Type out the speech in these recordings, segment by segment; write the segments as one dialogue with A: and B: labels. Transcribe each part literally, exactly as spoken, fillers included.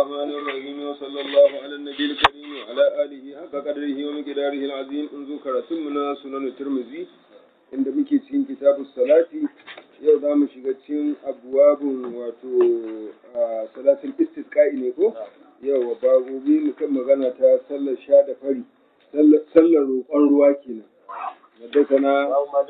A: الرحمن الرحيم وصلى الله على النبي الكريم وعلى آله حق قدره ومقداره العظيم ان ذكر ثمنا سنن الترمذي inda muke cikin kitabus salati yau za mu shiga cikin abwabun wato salatul istisqa'i ne ko yau babu bi mukan magana ta sallar sha da fari sallar roƙon ruwa kenan yadda kana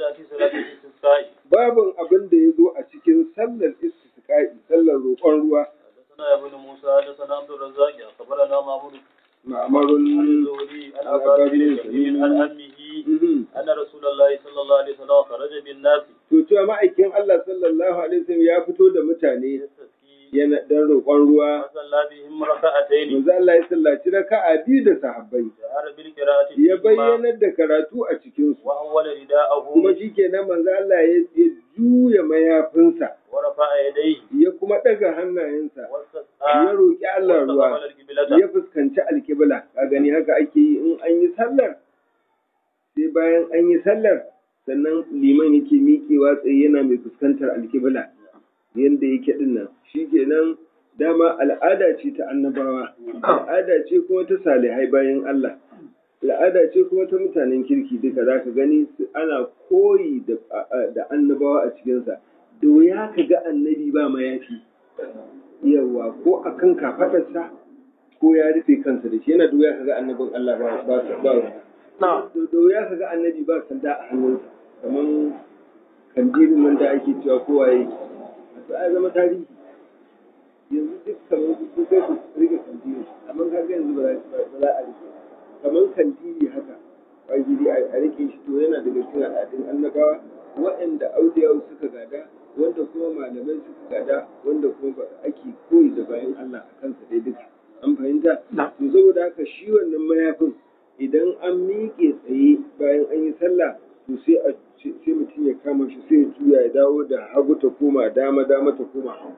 A: babun abin da ya zo a cikin sallar istisqa'i sallar roƙon ruwa
B: حدثنا ابن موسى حدثنا عبد الرزاق أخبرنا معمر
A: معمر
B: الزهري عن عباد بن تميم عن أمه أن رسول الله صلى الله عليه وسلم خرج بالناس.
A: To cewa ma'aikin Allah sallallahu alaihi wasallam ya fito da mutane yana dan roƙon ruwa.
B: Sallallahu bihim raka'atayn.
A: Manzo Allah ya sallaci raka'a biyu da sahabbai. Ya bayyana da karatu a cikin su.
B: Wa awwala rida'ahu.
A: Kuma shikenan manzo Allah ya juya mayafinsa.
B: Wa rafa'a yadayhi.
A: Ya kuma daga hannayensa. Ya roƙi Allah ruwa. Ya fuskanci alƙibla. Ka gani haka ake yi in an yi sallar. Sai bayan an yi sallar sannan liman yake miƙewa tsaye yana mai fuskantar alƙibla yadda yake dinnan shi kenan dama al'ada ce ta annabawa al'ada ce kuma ta salihai bayan Allah al'ada ce kuma ta mutanen kirki duka za ka gani ana koyi da annabawa a cikinsa da wuya ka ga annabi ba mayafi yawa ko akan kafaɗarsa ko ya rufe kansa da shi yana da wuya ka ga annabin Allah ba ba da wuya ka ga annabi ba sanda a hannunsa kamar kandirin nan da ake cewa kowa ya yi a ya zama tarihi yanzu duk kamar su kai su rike kandiri amma ka ga yanzu ba za a rike kamar kandiri haka kwagiri a rike shi to yana daga cikin al'adun annabawa waɗanda auliyawa suka gada wanda kuma malamai suka gada wanda kuma ba ake koyi da bayan Allah a kansa dai duka an fahimta to saboda haka shi wannan mayafin idan an miƙe tsaye bayan an yi sallah to sai a sai mutum ya kama shi sai ya juya ya dawo da hagu ta koma dama dama ta koma hagu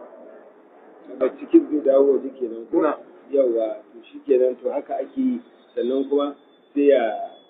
A: a cikin zai dawo waje kenan ko yawa to shi kenan to haka ake yi sannan kuma sai ya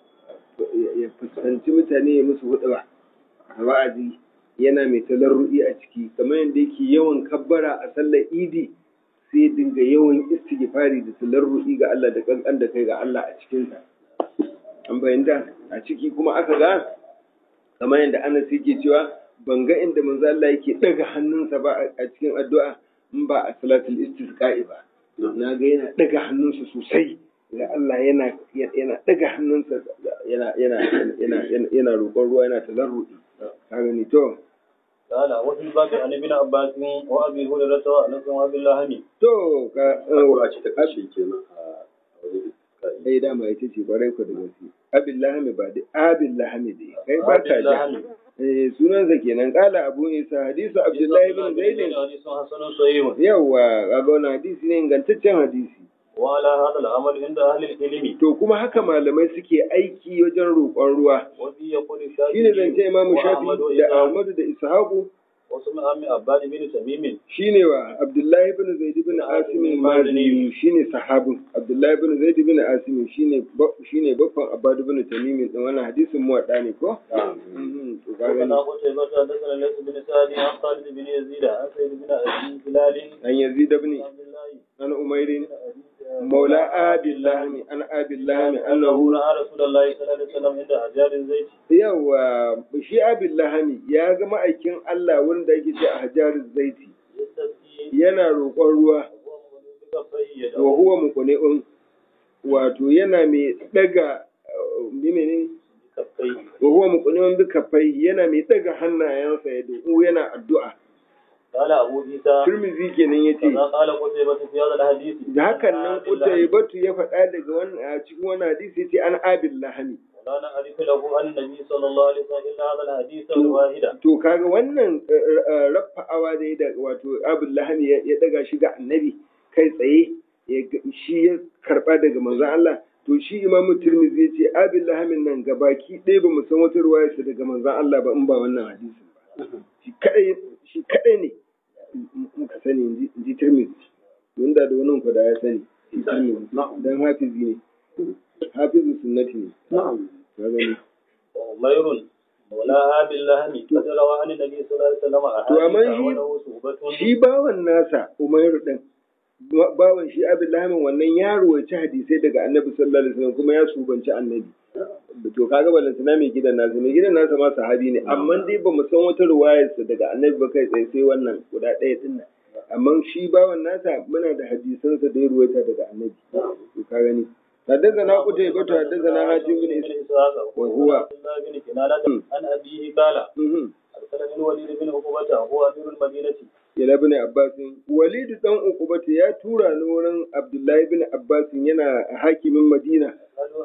A: ya fuskanci mutane ya musu huɗuba a wa'azi yana mai talarru'i a ciki kamar yadda yake yawan kabbara a sallar idi sai dinga yawan istighfari da talarru'i ga Allah da kankan da kai ga Allah a cikinsa. An bayyana a ciki kuma aka ga kamar yadda Anas yake cewa ban ga inda manzo Allah yake daga hannunsa ba a cikin addu'a in ba a salatul istisqa'i ba. Na ga yana daga hannunsa sosai ga Allah yana yana daga hannunsa yana yana yana yana roƙon ruwa yana talarru'i. Ka gani to
B: قال وفي الباب عن ابن عباس وابي هريره وانس وابي اللهمي
A: to ka
B: a ce ta kashe kenan a wajen
A: dai dama ita ce barai ku da gaske abin lahami ba da abin lahami dai kai ba ka ji eh sunan sa kenan kala abu isa hadisu abdullahi ibn zaid
B: hadisun hasanun sahih
A: yawa kaga wannan hadisi ne ingantaccen hadisi
B: wala hada al'amal inda ahli ilmi
A: to kuma haka malamai suke aiki wajen roƙon ruwa
B: wani ya kudi shafi
A: shine zance imamu shafi da ahmadu da ishaqu
B: wasu ma'ami abbad bin tamim
A: shine wa abdullahi ibn zaid ibn asim al-madini shine sahabin abdullahi ibn zaid ibn asim shine shine babban abbad ibn tamim din wannan hadisin muwadda ne ko
B: to kaga na ko sai ba ta da sanan laysa bin sa'id an khalid bin yazid an sayyid bin abi hilal
A: an yazid ibn an umayr مولى آبي اللهم أنا آبي اللهم أنه
B: رأى رسول الله صلى الله عليه وسلم عند أحجار الزيت
A: يوا شي آبي اللهم يا جماعة كين الله وين ده يجي أحجار الزيت yana roƙon ruwa wa huwa muqni'un wato yana mai daga menene wa huwa muqni'un bi kaffai yana mai daga hannayensa ya du'u yana addu'a
B: قال أبو عيسى
A: Tirmidhi kenan yace
B: قال قتيبة في هذا الحديث
A: da hakan nan Qutaybah ya faɗa daga wannan a cikin wannan hadisi yace an abil lahani
B: ولا نعرف له أن النبي صلى الله عليه وسلم إلا هذا الحديث الواحد
A: to kaga wannan rafa'awa da da wato abul lahani ya daga shi ga annabi kai tsaye shi ya karba daga manzon Allah to shi Imam Tirmidhi yace abil lahamin nan gabaki ɗaya ba mu san wata ruwaya daga manzon Allah ba in ba wannan hadisin ba shi kadai shi kadai ne muka sani in ji Tirmidhi wanda da wannan ku da ya sani dan hafizi ne hafizu sunnati ne
B: na'am
A: ka gani
B: umayrun wala abillahi kadarawa an nabi sallallahu alaihi wasallam
A: to amma shi shi bawan nasa Umayr din bawan shi Abi Lahab wannan ya ruwaci hadisai daga Annabi sallallahu alaihi wasallam kuma ya subanci Annabi. To kaga balantana mai gidan nasa mai gidan nasa ma sahabi ne amma dai ba mu san wata ruwayarsa daga Annabi ba kai tsaye sai wannan guda ɗaya din nan. Amma shi bawan nasa muna da hadisansa da ya ruwaita daga Annabi. To ka gani. حدثنا قتيبة حدثنا حاتم بن إسحاق وهو
B: بن كنانة عن أبيه قال أرسلني الوليد بن عقبة هو أمير المدينة
A: إلى ابن عباس وليد بن عقبة يا تورا نورا عبد الله بن عباس ينا حاكم المدينة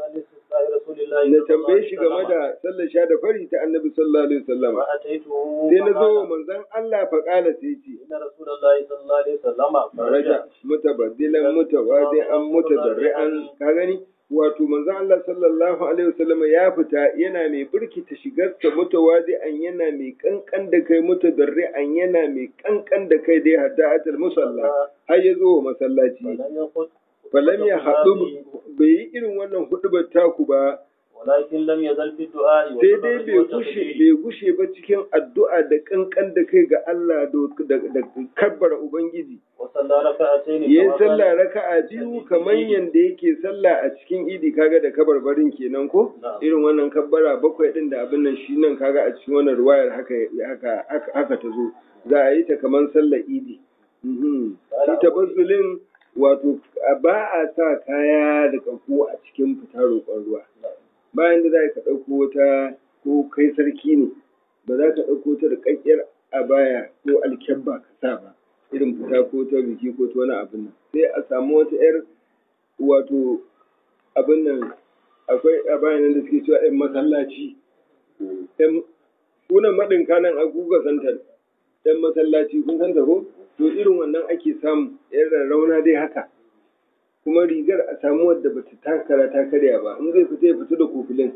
A: na tambaye shi game da sallar sha da fari ta annabi sallallahu alaihi wasallam sai na zo manzon Allah fa kala sai ce
B: inna rasulullahi sallallahu alaihi wasallam
A: faraja mutabaddilan mutawadi'an mutadarri'an ka gani wato manzon Allah sallallahu alaihi wasallam ya fita yana mai burkita shigarsa mutawadi'an yana mai kankan da kai mutadarri'an yana mai kankan da kai dai hadda atal musalla har ya zo masallaci falam ya haɗu bai yi irin wannan hudubar taku ba
B: walakin lam yazal fi du'a
A: sai dai bai gushe bai gushe ba cikin addu'a da kankan da kai ga Allah da da kabbara ubangiji
B: wa sallar raka'atayn
A: yayin sallah raka'a biyu kaman yanda yake sallah a cikin idi kaga da kabarbarin kenan ko irin wannan kabbara bakwai din da abin nan shi nan kaga a cikin wannan ruwayar haka haka haka ta zo za a yi ta kaman sallar idi mhm shi tabazzulin wato ba a sa kaya da ƙaƙo a cikin fita roƙon ruwa bayan da za ka ɗauko wata ko kai sarki ne ba za ka ɗauko ta da ƙaƙƙiyar abaya ko alkyabba ka sa ba irin fita ko ta biki ko ta wani abin nan sai a samu wata 'yar wato abin nan akwai abaya nan da suke cewa 'yan masallaci ɗan kunan maɗinka nan a guga santar ɗan masallaci kun santa ko to irin wannan ake samu yan rarrauna dai haka kuma rigar a samu wadda bata takara ta karya ba in zai fita ya fita da kofilin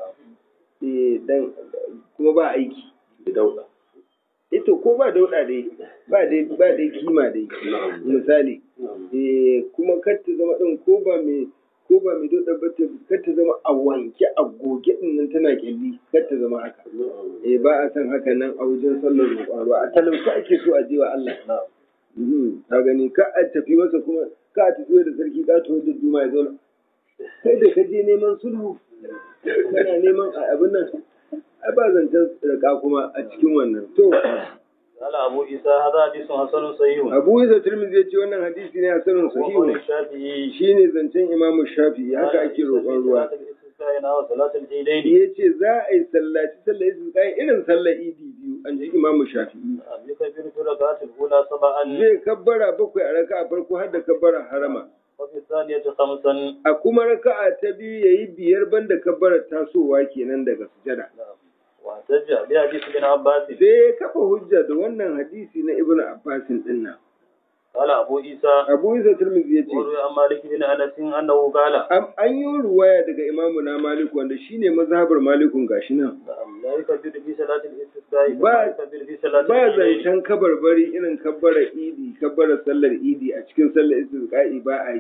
A: eh dan kuma ba aiki
B: da dauda
A: ito ko ba dauda dai ba dai ba dai kima dai misali eh kuma kar ta zama din ko ba mai ko ba mai dauda ba kar ta zama a wanke a goge din nan tana kyalli kar ta zama haka eh ba a san haka nan a wajen sallar roƙon a talauci ake so a je wa Allah ka gani ka a tafi masa kuma ka a tafi da sarki ka tafi da juma ya zauna kai da ka je neman sulhu kana neman abin nan ai ba zancen raka kuma a cikin wannan to
B: ala abu isa hada hadisun hasanun sahihun
A: abu isa tirmidhi yace wannan hadisi ne hasanun sahihun shine zancen imamu shafi'i haka ake roƙon ruwa ya ce za a yi sallaci sallar istisqa'i irin sallar idi biyu an ji imamu shafi'i zai kabbara bakwai a raka'a farko har da kabbara harama a kuma raka'a ta biyu yayi biyar banda kabbara tasowa kenan daga sujada sai ya kafa hujja da wannan hadisi na ibnu abbasin din nan
B: قال أبو إيسى
A: أبو إيسى الترمذي يجي
B: وروي عن مالك بن أنس أنه قال
A: أم أن يروي daga إمامنا مالك وأن شيني مذهب مالك غاشنا
B: لا يكبر في صلاة الاستسقاء
A: ba ba zancen kabarbari irin kabbara idi kabbara sallar idi a cikin sallar istisqa'i ba a yi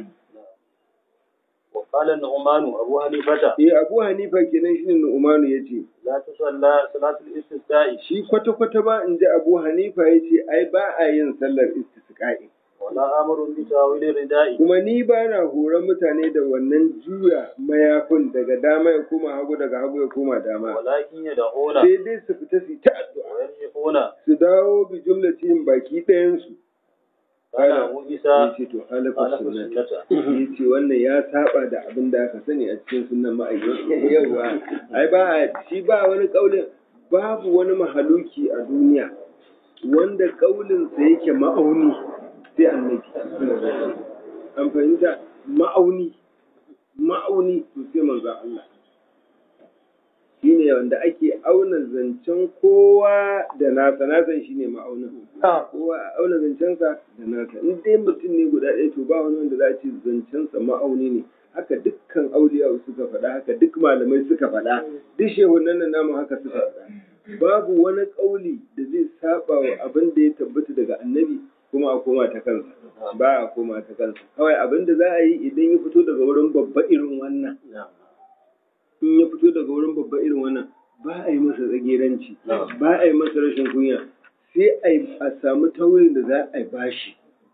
B: وقال النعمان أبو حنيفة
A: إيه أبو حنيفة kenan shine Nu'man yace
B: لا تصلى صلاة الاستسقاء
A: shi kwata kwata ba in ji Abu Hanifa yace ai ba a yin sallar istisqa'i
B: wala amrun bi tawil ridai
A: kuma ni ba na horon mutane da wannan juya mayafin daga dama ya koma hagu daga hagu ya koma dama
B: walakin ya da'una
A: sai dai su fita su ta addu'a su dawo bi jumlatin baki ɗayan su
B: kana Abu Isa
A: yace to halafa sunnata yace wannan ya saba da abin da aka sani a cikin sunnan ma'aikata yawa ai ba shi ba wani kaulin babu wani mahaluki a duniya wanda kaulin sa yake ma'auni sai annabi an fahimta ma'auni ma'auni to sai manzo Allah shine wanda ake auna zancen kowa da nasa nasan shine ma'aunin kowa a auna zancensa da nasa in dai mutum ne guda ɗaya to ba wani wanda za a ce zancensa ma'auni ne haka dukkan auliya suka faɗa haka duk malamai suka faɗa duk shehunan nan namu haka suka faɗa babu wani ƙauli da zai saba wa abin da ya tabbata daga annabi kuma a koma ta kansa ba a koma ta kansa kawai abin da za a yi idan ya fito daga wurin babba irin wannan in ya fito daga wurin babba irin wannan ba a yi masa tsageranci ba a yi masa rashin kunya sai a samu taurin da za a yi bashi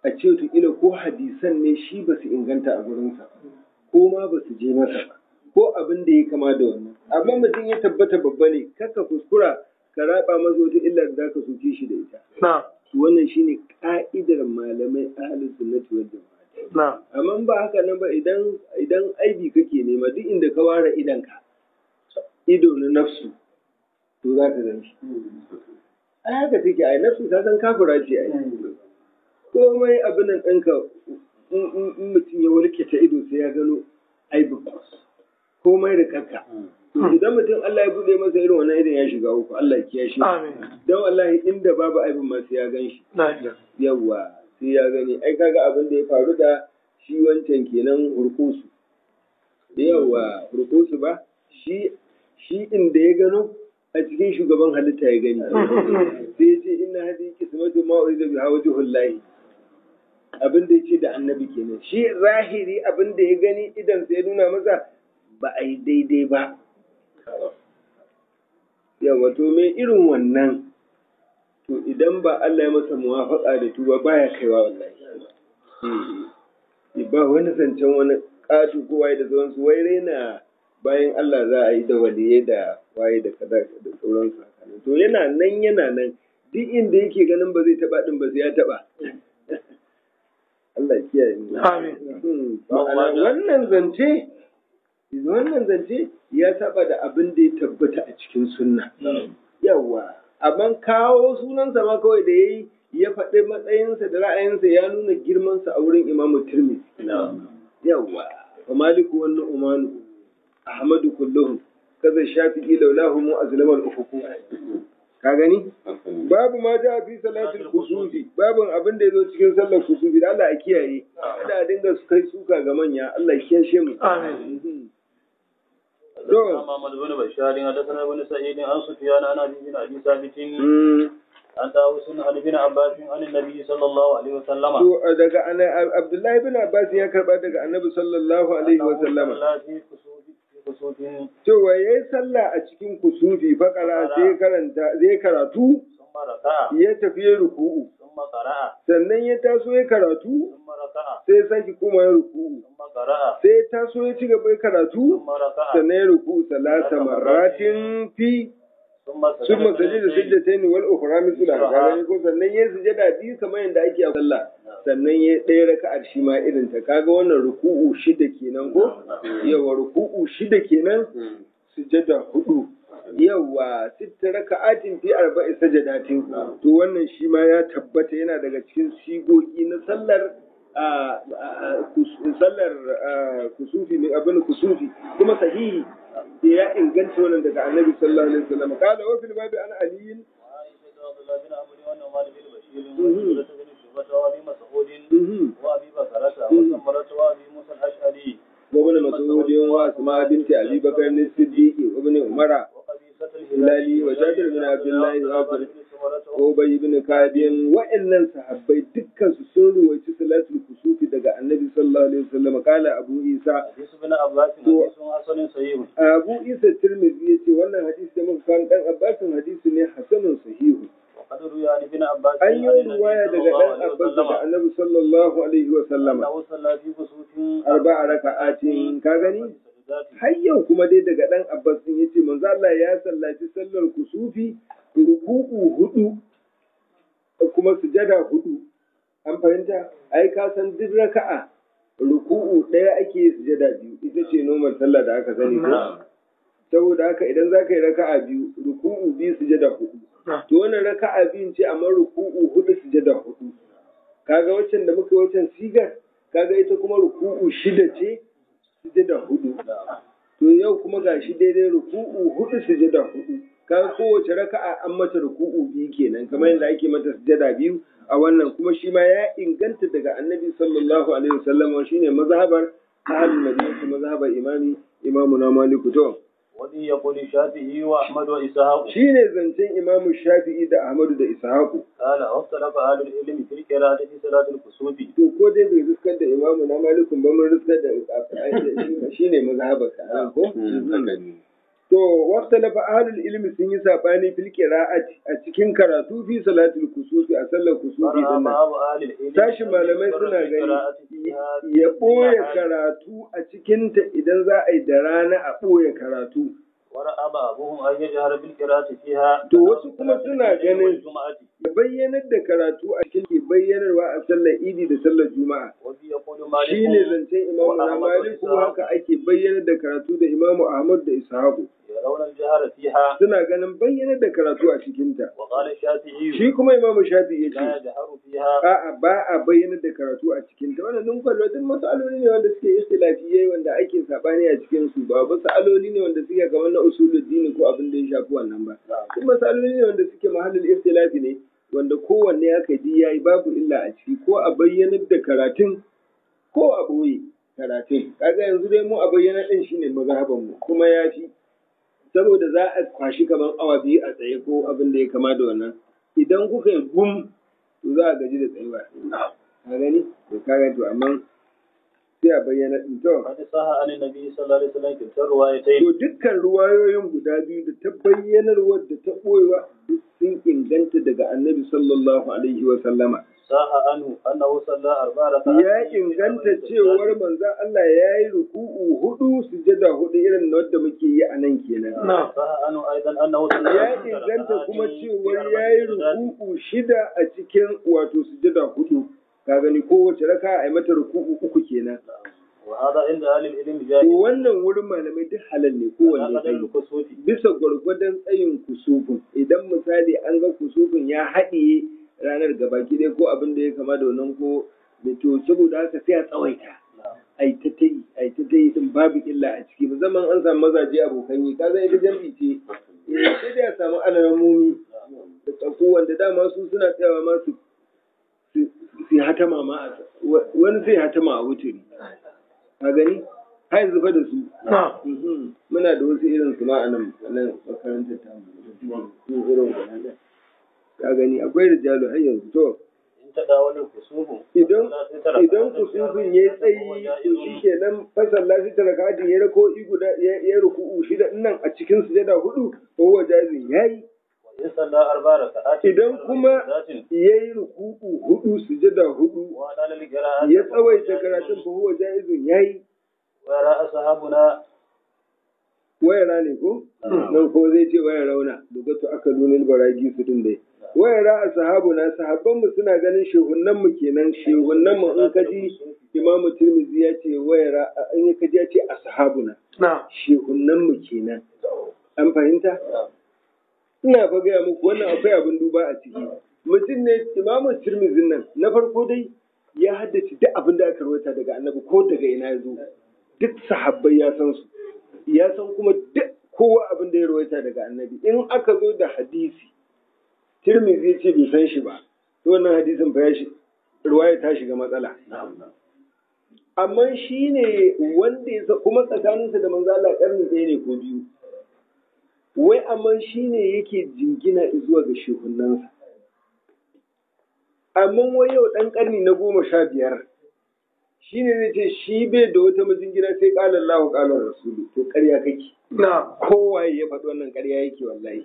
A: a ce ila ko hadisan ne shi ba su inganta a gurinsa ko ma ba su je masa ba ko abin da ya kama da wannan amma mutum ya tabbata babba ne kaka kuskura ka raba masa wata illa da zaka soke shi da ita wannan shine ka'idar malamai ahlus sunnati wal jama'a amma ba haka nan ba idan idan aibi kake nema duk inda ka ware idan ka ido na nafsu to za ka gan shi ai haka take ai nafsu ta san kafira ce ai komai abin nan ɗinka in mutum ya warke ta ido sai ya gano aibin komai da kanka idan mutum Allah ya buɗe masa irin wannan idan ya shiga uku Allah ya kiyaye shi dan wallahi inda babu aibin ma sai ya gan shi yawa sai ya gani ai kaga abin da ya faru da shi wancan kenan hurkusu yawa hurkusu ba shi shi inda ya gano a cikin shugaban halitta ya gani sai ya ce inna hadi kismatu ma urida biha wajhullahi abin da yace da annabi kenan shi zahiri abin da ya gani idan sai ya nuna masa ba a yi daidai ba yawa to me irin wannan to idan ba Allah ya masa muwafaka da tuba baya kaiwa wallahi ba wani zancen wani ƙatu ko waye da sauransu wai raina bayan Allah za a yi da waliye da waye da kada da sauransu to yana nan yana nan duk inda yake ganin ba zai taba din ba sai ya taba Allah ya kiyaye mu amin wannan zance wannan zance ya saba da abin da ya tabbata a cikin sunna yawa amma kawo sunansa ma kawai da yayi ya faɗi matsayinsa da ra'ayinsa ya nuna girmansa a wurin Imam Tirmidhi yawa wa Maliku wa Nu'manu Ahmadu kulluhum kaza Shafi'i laulahu mu azlama al-ufuq ka gani babu ma ja fi salatul kusufi babun abin da yazo cikin sallar kusufi da Allah ya kiyaye kada a dinga su kai suka ga manya Allah ya kiyashe mu amin
B: to Muhammad bin Bashar da sanar bin Sa'id an Sufyan an Abi bin Abi Sabit an dawo sun Ali bin Abbas an Annabi sallallahu alaihi wasallama
A: to daga Abdullahi bin Abbas ya karba daga Annabi sallallahu alaihi wasallama cewa ya yi sallah a cikin kusufi fakara sai karanta zai karatu ya tafi ya ruku'u sannan ya taso ya karatu sai ya sake kuma ya ruku'u sai ya taso ya ci gaba ya karatu sannan ya ruku'u salasa maratin fi sun masaji da sujjatayn wal ukhra mithla gani ko sannan ya sujada biyu kamar yadda ake a sallah sannan ya ɗaya raka'ar shi ma irin ta kaga wannan ruku'u shida kenan ko yawa ruku'u shida kenan sujada hudu yawa sitta raka'atin fi arba'i sajadatin to wannan shi ma ya tabbata yana daga cikin sigogi na sallar sallar kusufi ne abin kusufi kuma sahihi ya inganta wannan daga annabi sallallahu alaihi wasallam kala wa fil babi an aliyin وابن مسعود واسماء بنت ابي بكر الصديق وابن عمر الهلالي وجابر بن عبد الله وابن وابي بن كعب وإنن صحابي dukkan su sun ruwaici salatul kusufi daga annabi sallallahu alaihi wasallam kala abu isa
B: ibn abbas hadisun hasanun sahih
A: abu isa tirmidhi yace wannan hadisi da muka kan dan abbas hadisi ne hasanun sahih an yi ruwaya daga dan abbas daga annabi sallallahu alaihi wasallam arba'a raka'atin ka gani har yau kuma dai daga dan abbas din yace manzo Allah ya sallaci sallar kusufi ruku'u hudu kuma sujada hudu an fahimta ai ka san duk raka'a ruku'u daya ake sujada biyu ita ce normal sallah da aka sani ko saboda haka idan zaka yi raka'a biyu ruku'u biyu sujada hudu to wannan raka'a biyun ce amma ruku'u hudu sujada hudu kaga waccan da muka waccan sigar kaga ita kuma ruku'u shida ce sujada hudu to yau kuma gashi daidai ruku'u hudu sujada hudu kaga kowace raka'a an mata ruku'u biyu kenan kamar yadda ake mata sujada biyu a wannan kuma shi ma ya inganta daga annabi sallallahu alaihi wasallam shine mazhabar ahlul madina mazhabar imami imamu na maliku to
B: wani ya kuli shafi'i wa ahmad wa ishaq
A: shine zancen imamu shafi'i da ahmad da ishaq
B: qala waqtalafa ahlul ilmi fil qira'ati fi salatil kusufi
A: to ko dai bai riskar da imamu na malikun ba mun riskar da shine mazhabar ka ko To, wata lafa ahlul ilmi sun yi saɓani fil qira'ati a cikin karatu fi salatul kusufi a sallar kusufi din nan. Tashi malamai suna gani ya ɓoye karatu a cikinta idan za a yi da rana a ɓoye karatu. To wasu kuma suna ganin ya bayyanar da karatu a cikin ke bayyanarwa a sallar idi da sallar juma'a. Shi ne zancen imamu na Maliku haka ake bayyanar da karatu da imamu Ahmad da Ishaku. Suna ganin bayyanar da karatu a cikinta. Shi kuma imamu Shafi'i ya ce, a'a ba a bayyanar da karatu a cikinta. Wannan dun kwallo duk mas'aloli ne wanda suke ikhtilafiyai wanda ake sabani a cikin su ba mas'aloli ne wanda suke kamar na usuluddin ko abin da ya shafi wannan ba. Duk mas'aloli ne wanda suke mahallin ikhtilafi ne wanda kowanne aka ji yayi babu illa a ciki ko a bayyanar da karatun ko a boye karatun. Kaga yanzu dai mu a bayyana din shine mazhaban mu kuma ya fi saboda za a kwashi kamar awa biyu a tsaye ko abin da ya kama da wannan idan kuka yi gum to za a gaji da tsayuwa ka gani to ka gani to amma sai a bayyana din to to dukkan ruwayoyin guda biyu da ta bayyanar wadda ta boyewa sun inganta daga annabi sallallahu alaihi wa sallama ya inganta cewar manzon Allah ya yi ruku'u hudu sujada hudu irin na wadda muke yi a nan kenan. Ya inganta kuma cewar ya yi ruku'u shida a cikin wato sujada hudu. Ka gani kowace raka a yi mata ruku'u uku kenan. Wannan wurin malamai duk halal ne kowanne kai bisa gwargwadon tsayin kusufin idan misali an ga kusufin ya haɗiye ranar gabaki ɗaya ko abin da ya kama da wannan ko da to saboda haka sai a tsawaita ai ta tai ai ta tai din babu illa a ciki musamman an samu mazaje abokan yi ka zai ita jam'i ce eh sai dai a samu alamomi da tsako wanda dama su suna tsayawa ma su su hatama ma wani sai hatama a wuturi ka gani har yanzu fa da su muna da wasu irin su ma a nan makarantar ta mu irin wannan ka gani akwai rijalu har yanzu to idan idan kusufin ya tsayi to shi kenan fasalla shi tarakati ya rako i guda ya ruku'u shida nan a cikin sujada hudu ko wajazin yayi idan kuma yayi ruku'u hudu sujada hudu ya tsawaita karatun ko wajazin yayi
B: wara ashabuna
A: wayara ne ko nan ko zai ce wayar rauna lugatu aka lunil baragi su din dai wayara ashabuna sahabban mu suna ganin shehunnan mu kenan shehunnan mu in kaji imamu tirmidhi ya ce wayara in kaji ya ce ashabuna shehunnan mu kenan an fahimta ina fa gaya muku wannan akwai abin duba a ciki mutum ne imamu tirmidhi nan na farko dai ya haddace duk abin da aka rawaita daga annabi ko daga ina ya zo duk sahabbai ya san su ya san kuma duk kowa abin da ya rawaita daga annabi in aka zo da hadisi Tirmidhi ya ce bai san shi ba to wannan hadisin fa ya shi ruwaya ta shiga matsala amma shi ne wanda ya kuma tsakaninsa da manzo Allah karni ɗaya ne ko biyu wai amma shi ne yake jingina zuwa ga shehunnansa amma wai yau ɗan karni na goma sha biyar shi ne zai ce shi bai da wata majingina sai ƙala Allahu ƙala Rasulu to ƙarya kake kowaye ya faɗi wannan ƙarya yake wallahi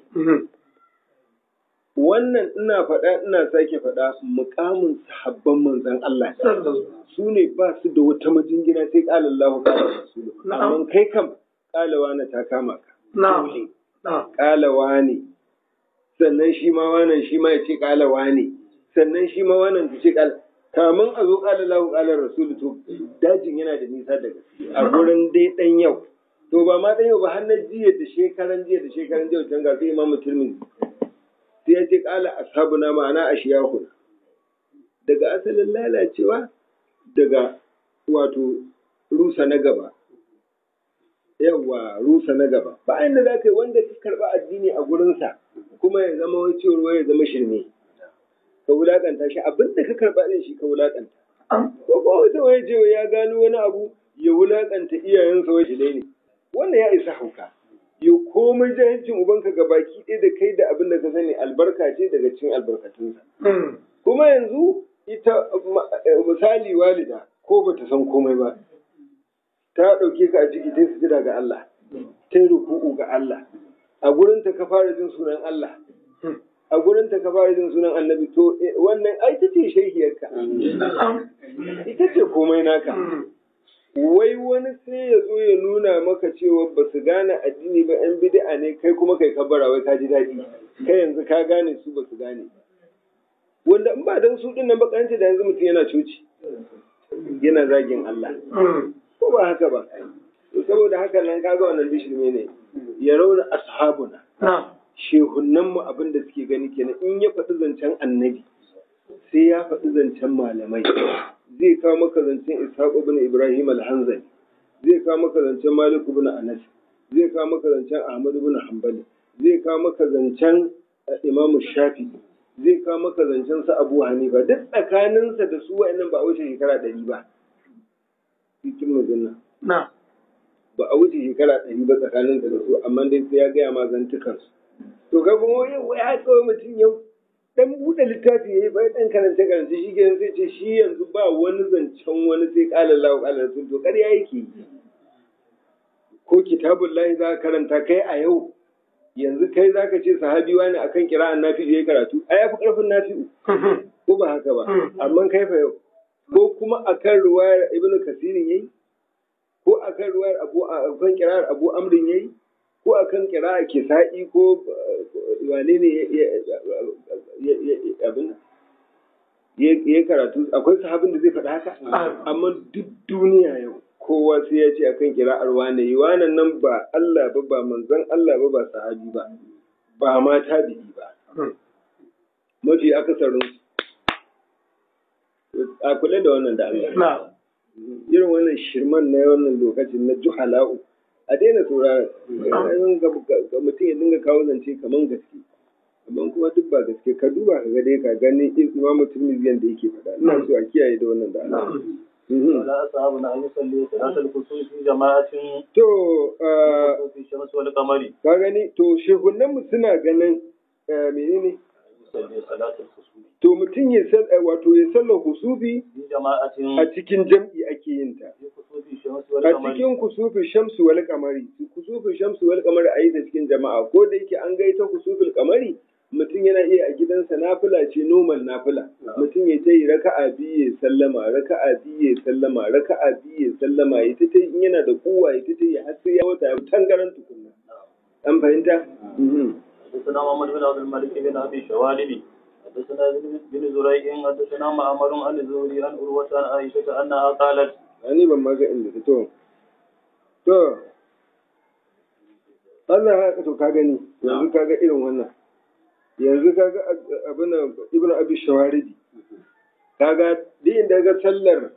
A: wannan ina faɗa ina sake faɗa muƙamin sahabban manzon Allah su ne ba su da wata majingina sai ƙala Allahu ƙala Rasulu amma kai kam ƙala wani ta kama ka dole ƙala wani sannan shi ma wannan shi ma ya ce ƙala wani sannan shi ma wannan ya ce ƙala kamun a zo ƙala lahu ƙala rasulu to dajin yana da nisa da gaske a gurin dai ɗan yau to ba ma ɗan yau ba har na jiya da shekaran jiya da shekaran jiya can ga sai imamu tirmidhi sai ya ce ƙala ashabuna ma'ana ashiyahuna daga asalin lalacewa daga wato rusa na gaba yawa rusa na gaba bayan da za ka yi wanda ka karɓa addini a gurinsa kuma ya zama wani ciwon ya zama shirme ka wulaƙanta shi abin da ka karɓa ɗin shi ka wulaƙanta. Ko kuma wata wani ce ya gano wani abu ya wulaƙanta iyayensa wai shile ne. Wannan ya isa hauka. Ya komai jahilcin ubanka ga baki ɗaya da kai da abin da ka sani albarka ce daga cikin albarkatunsa. Kuma yanzu ita misali walida ko bata san komai ba. Ta ɗauke ka a ciki ta sujada ga Allah. ta ruku'u ga Allah, a gurinta ka fara jin sunan Allah, a gurinta ka fara jin sunan annabi, to wannan ai ta ce shehiyarka, ita ce komai naka. Wai wani sai ya zo ya nuna maka cewa ba su gane addini ba, ‘yan bid'a ne, kai kuma kai kabara wai ka ji daɗi, kai yanzu ka gane su ba su gane. Wanda in ba don su ɗin nan bakanci da yanzu mutum yana coci, yana zagin Allah, ko ba haka ba. Saboda haka nan kaga wannan bishirme ne, ya rauna ashabuna, shehunan mu abin da suke gani kenan, in ya faɗi zancen annabi sai ya faɗi zancen malamai. Zai kawo maka zancen Ishaq ibn Ibrahim al-Hanzali, zai kawo maka zancen Malik ibn Anas, zai kawo maka zancen Ahmad ibn Hanbali, zai kawo maka zancen Imam Shafi'i, zai kawo maka zancen sa Abu Hanifa, duk tsakaninsa da su wa'annan ba a wuce shekara ɗari ba. Cikin magana. Na. Ba a wuce shekara ɗari ba tsakaninsa da su, amma dai sai ya gaya ma zantukansu. To ga kuma ya tsawo mutum yau dan buɗe littafi yayi bai dan karanta karanta shi ke sai ce shi yanzu ba wani zancen wani sai qala Allahu qala Rasul, to ƙarya yake. Ko kitabullahi za ka karanta kai a yau, yanzu kai za ka ce sahabi wani akan kira'an Nafi'u yayi karatu, ai yafi karfin Nafi'u, ko ba haka ba, amma kai fa yau, ko kuma akan ruwayar Ibn Kasirin yayi, ko akan ruwayar Abu akan kira'ar Abu Amrin yayi, ko akan kira'ar Kisa'i ko wane ne abin ya karatu, akwai sahabin da zai faɗa haka, amma duk duniya yau kowa sai ya ce akan kira'ar wane yi, wanan nan ba Allah ba, ba manzon Allah ba, ba sahabi ba, ba ma tabi'i ba, mafi akasarin a kula da wannan da Allah. Irin wannan shirman na wannan lokacin na juhala'u a daina saurara, ga mutum ya dinga kawo zance kaman gaske, amma kuma duk ba gaske. Ka duba ka ga dai ka gani Imamu Tirmidhi da yake faɗa, ina so a kiyaye da wannan da Allah.
B: ولا أصحابنا أن يصلي صلاة الكسوف في جماعة
A: to
B: في الشمس والقمر.
A: ka gani to shehunan mu suna ganin menene
B: يصلي صلاة الكسوف
A: to mutum ya sal wato ya sallar kusufi
B: في جماعة
A: a cikin jam'i ake yin ta,
B: في كسوف الشمس
A: a
B: والقمر.
A: cikin kusufi shamsu wal qamari, kusufi shamsu wal qamari a yi ta cikin jama'a, ko da yake an gaita kusufil qamari mutum yana iya a gidansa nafila ce, normal nafila, mutum ya ta yi raka'a biyu ya sallama, raka'a biyu ya sallama, raka'a biyu ya sallama, ya ta ta in yana da kuwa ya ta ta yi har sai ya wata ya tangaran tukunna. An fahimta?
B: حدثنا محمد بن عبد الملك بن أبي شوالب حدثنا بن زريع حدثنا معمر عن الزهري عن عروة عن عائشة أنها قالت.
A: Ani ban ma ga inda ta to. To, Allah to ka gani, yanzu ka ga irin wannan. Yanzu ka ga abin Ibn Abi Shawaridi, ka ga duk inda ga sallar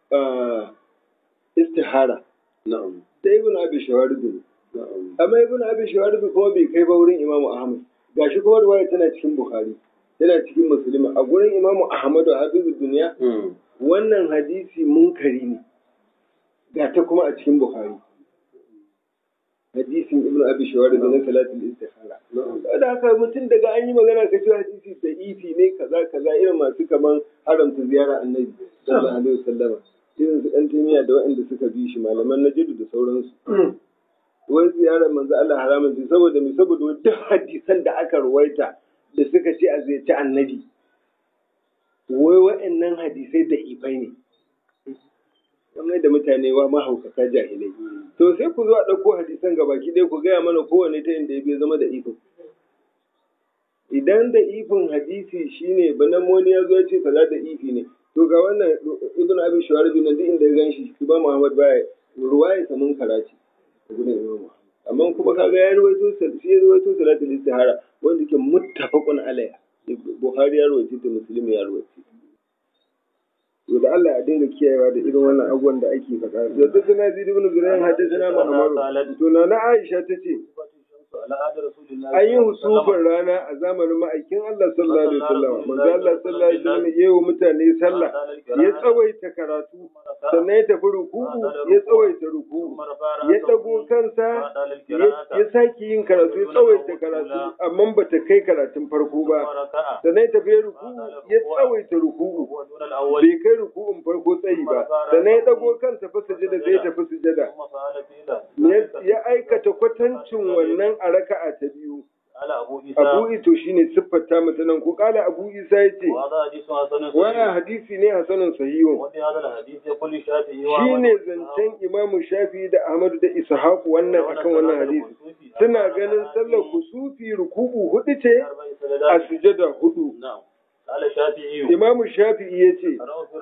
A: istihara. Na'am. Da Ibn Abi Shawaridi. Na'am. Amma Ibn Abi Shawaridi kuma bai kai ba wurin Imam Ahmad. Gashi kuma riwaya tana cikin Bukhari, tana cikin Muslim. A gurin Imam Ahmad a Habibud Duniya, wannan hadisi munkari ne. Ga ta kuma a cikin Bukhari. Hadisin Ibn Abi Shawaridi na salatul istikhara. Da haka mutum daga an yi magana ka ce hadisi da ifi ne kaza kaza irin masu kaman haramta ziyara annabi sallallahu alaihi wasallam. Irin su ɗan timiya da waɗanda suka bi shi malaman najidu da sauransu. Wai ziyarar manzo Allah haramun ce saboda me, saboda duk hadisan da aka ruwaita da suka ce a ziyarci annabi. Wai waɗannan hadisai da ifai ne. Wannan da mutane wa mahaukata jahilai. To sai ku zo a ɗauko hadisan gabaki ɗaya ku gaya mana kowane ta inda ya bai zama da ifin. Idan da ifin hadisi shine banamoni ya zo ya ce kaza da ifi ne. To ga wannan Ibn Abi Shawaridi na duk inda ya gan shi, Imam Muhammad baya ruwaya sa mun karaci. Gudun Imam Muhammad. Amma kuma kaga ya ruwaito shi ya ruwaito salatul istihara wanda ke muttafaqun alaiha. Bukhari ya ruwaito ta, Muslim ya ruwaito. To da Allah ya dinga kiyayewa da irin wannan abubuwan da ake faɗa. Yadda suna zidi ibn Zurayn hadisana Muhammad. To na Aisha tace an yi husufin rana a zamanin ma'aikin Allah sallallahu alaihi wasallam. Manzo Allah sallallahu alaihi wasallam yayi wa mutane sallah, ya tsawaita karatu, sannan ya tafi ruku'u, ya tsawaita ruku'u, ya dago kansa, ya saki yin karatu, ya tsawaita karatu, amma bata kai karatun farko ba. Sannan ya tafi ruku'u, ya tsawaita ruku'u, bai kai ruku'un farko tsayi ba. Sannan ya dago kansa fa sujada, zai tafi sujada. ya aikata kwatancin wannan a raka'a ta biyu.
B: Abu Isa
A: Abu Ito shine siffata mutanen ko kala Abu Isa yace wannan hadisi ne hasanun sahihu shine zancen Imam Shafi'i da Ahmad da Ishaq wannan akan wannan hadisi suna ganin sallar kusufi ruku'u hudu ce a sujada hudu. Imam Shafi'i ya ce,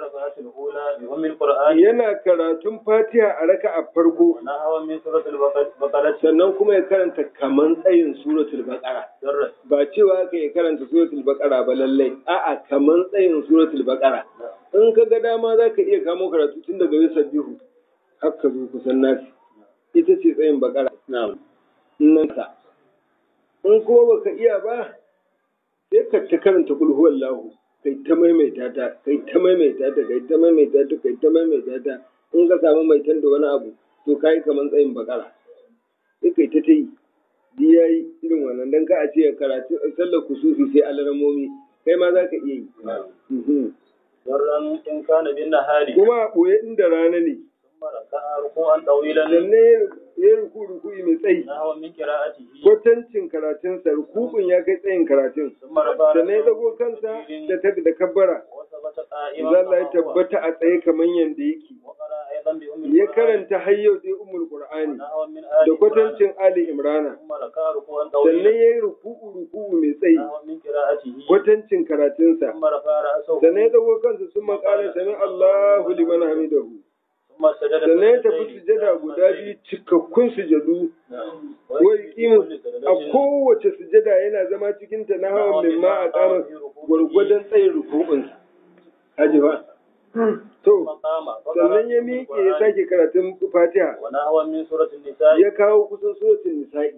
A: yana karatun Fatiha a raka a farko, sannan kuma ya karanta kaman tsayin suratul Baqara. Ba cewa ka ya karanta suratul Baqara ba lallai, a'a kaman tsayin suratul Baqara. In ka ga dama za ka iya kamo karatu tun daga yau sabbihu, haka zo kusan nasi. Ita ce tsayin Baqara. Nan ka. In kuma baka iya ba, sai ka ta karanta kul huwallahu kai ta maimaita ta kai ta maimaita ta kai ta maimaita ta kai ta maimaita ta in ka samu mai da wani abu to kai kaman tsayin Bakara sai kai ta tayi di yayi irin wannan dan ka a ce karatu sallar kusufi sai alaramomi kai ma zaka iya yi
B: warran in kana bin nahari
A: kuma boye inda rana ne sannan ya ruku ruku'i mai tsayi kwatancin karatunsa rukun ya kai tsayin karatun sannan ya dago kansa da ta da kabbara zalla ya tabbata a tsaye kamar yadda yake ya karanta har yau dai ummul qur'ani da kwatancin ali imrana sannan ya yi ruku'u ruku'u mai tsayi kwatancin karatunsa sannan ya dago kansa sun makala sami Allahu liman hamidahu sannan ya tafi sujada guda biyu cikakkun sujadu wai kimu a kowace sujada yana zama cikin ta na hawan min ma a kama gwargwadon tsayin rukunsa haji ba to sannan ya miƙe ya sake karatun Fatiha ya kawo kusan suratul nisa'i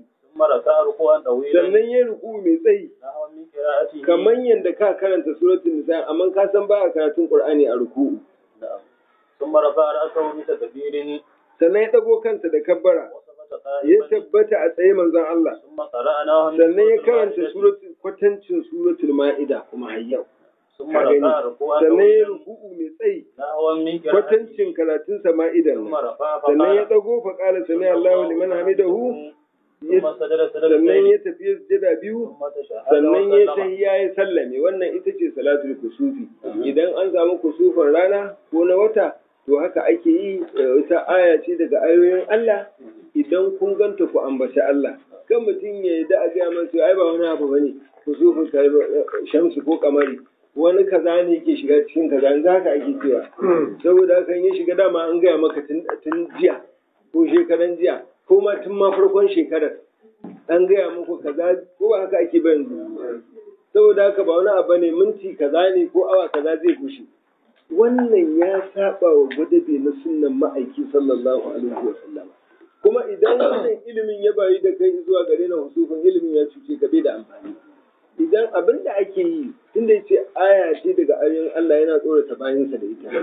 A: sannan ya ruku mai tsayi kamar yadda ka karanta suratul nisa'i amma ka san ba a karatun Qur'ani a ruku
B: ثم رفع رأسه بتكبير
A: sannan ya dago kansa da kabbara ya tabbata a tsaye manzon Allah sannan ya karanta suratul kwatancin suratul ma'ida kuma har yau sannan ya ruku'u mai tsayi kwatancin karatun sa ma'idan sannan ya dago fa qala sami Allahu liman hamidahu sannan ya tafi sujada biyu sannan ya tahiyya ya sallame wannan ita ce salatul kusufi idan an samu kusufin rana ko na wata to haka ake yi ita aya ce daga ayoyin Allah idan kun ganta ku ambaci Allah kan mutum ya yi da a gaya masa ai ba wani abu bane kusufin shamsu ko kamari wani kaza ne yake shiga cikin kaza yanzu haka ake cewa saboda haka ya shiga dama an gaya maka tun jiya ko shekaran jiya ko ma tun ma farkon shekarar an gaya muku kaza ko ba haka ake ba yanzu saboda haka ba wani abu ne minti kaza ne ko awa kaza zai kushe wannan ya saba wa gwadabe na sunnan ma'aiki sallallahu alaihi wa sallam kuma idan wannan ilimin ya bayi da kai zuwa gare na husufin ilimin ya cuce ka bai da amfani idan abin da ake yi tunda yace aya ce daga ayoyin Allah yana tsorata bayinsa da ita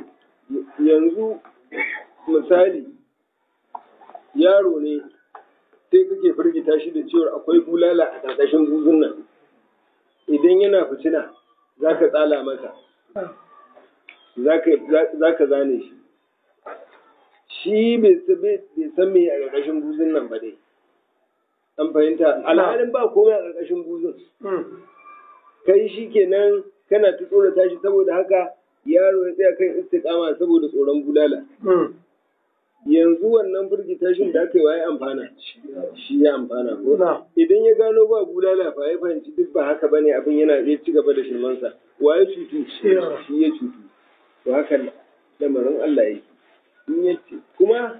A: yanzu misali yaro ne sai kake firgita shi da cewa akwai bulala a ƙarƙashin buzun nan idan yana fitina za ka tsala masa za ka zane shi shi bai san me a ƙarƙashin buzun nan ba dai an fahimta alhalin ba komai a ƙarƙashin buzun kai shi kenan kana ta tsorata shi saboda haka yaro ya tsaya kan istiqama saboda tsoron bulala yanzu wannan firgitashin da aka yi waye amfana shi ya amfana ko idan ya gano ba bulala fa ya fahimci duk ba haka bane abin yana ya ci gaba da shirmansa waye cutu shi ya cutu to haka lamarin Allah yake in yace kuma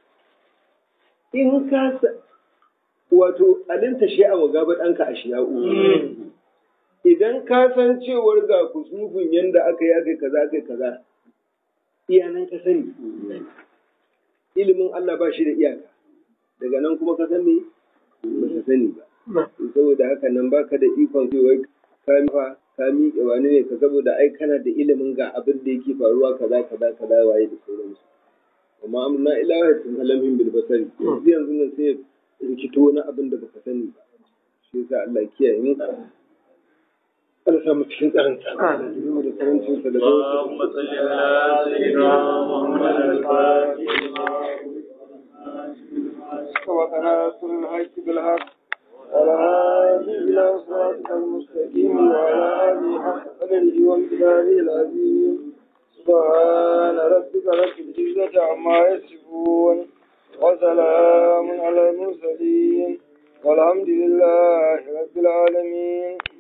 A: in ka wato alinta shi a magaba danka a shiya'u idan ka san cewar ga kusufin yanda aka yi aka kaza aka kaza iyanan ka sani ilimin Allah ba shi da iyaka daga nan kuma ka san me ba ka sani ba saboda haka nan baka da ikon cewa ka mifa ka miƙe wani ne ka saboda ai kana da ilimin ga abin da yake faruwa kaza kaza kaza waye da sauransu amma amna ila wa alamin bil basari yanzu yanzu nan sai rikito na abin da baka sani ba shi yasa Allah kiyaye mu Allah samu cikin tsarin sa da karancin sa da
B: Allahumma salli ala sayyidina Muhammad al-Fatih
A: ناصر الحق بالحق والهادي إلى صراطك المستقيم وعلى آله حق قدره وامتداره العظيم سبحان ربك رب العزة عما يصفون وسلام على المرسلين والحمد لله رب العالمين.